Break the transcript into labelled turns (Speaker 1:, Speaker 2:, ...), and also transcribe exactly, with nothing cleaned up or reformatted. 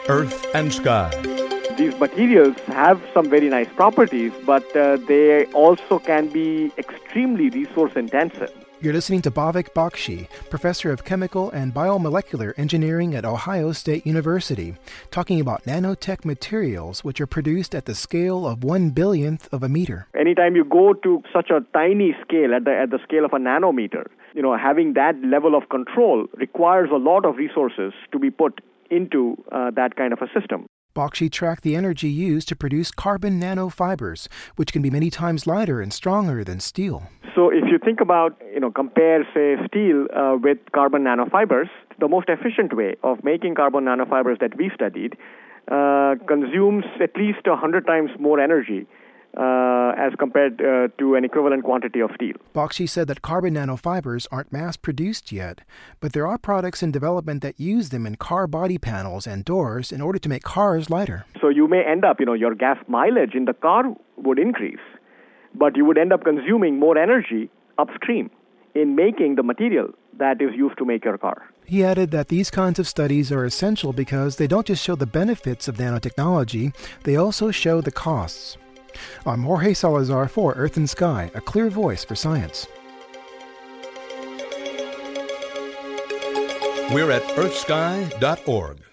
Speaker 1: Earth and Sky.
Speaker 2: These materials have some very nice properties, but uh, they also can be extremely resource intensive.
Speaker 3: You're listening to Bhavik Bakshi, professor of chemical and biomolecular engineering at Ohio State University, talking about nanotech materials which are produced at the scale of one billionth of a meter.
Speaker 2: Anytime you go to such a tiny scale, at the at the scale of a nanometer, you know, having that level of control requires a lot of resources to be put into uh, that kind of a system.
Speaker 3: Bakshi tracked the energy used to produce carbon nanofibers, which can be many times lighter and stronger than steel.
Speaker 2: So if you think about, you know, compare, say, steel uh, with carbon nanofibers, the most efficient way of making carbon nanofibers that we studied uh, consumes at least one hundred times more energy uh, as compared uh, to an equivalent quantity of steel.
Speaker 3: Bakshi said that carbon nanofibers aren't mass-produced yet, but there are products in development that use them in car body panels and doors in order to make cars lighter.
Speaker 2: So you may end up, you know, your gas mileage in the car would increase, but you would end up consuming more energy upstream in making the material that is used to make your car.
Speaker 3: He added that these kinds of studies are essential because they don't just show the benefits of nanotechnology, they also show the costs. I'm Jorge Salazar for Earth and Sky, a clear voice for science.
Speaker 1: We're at earth sky dot org.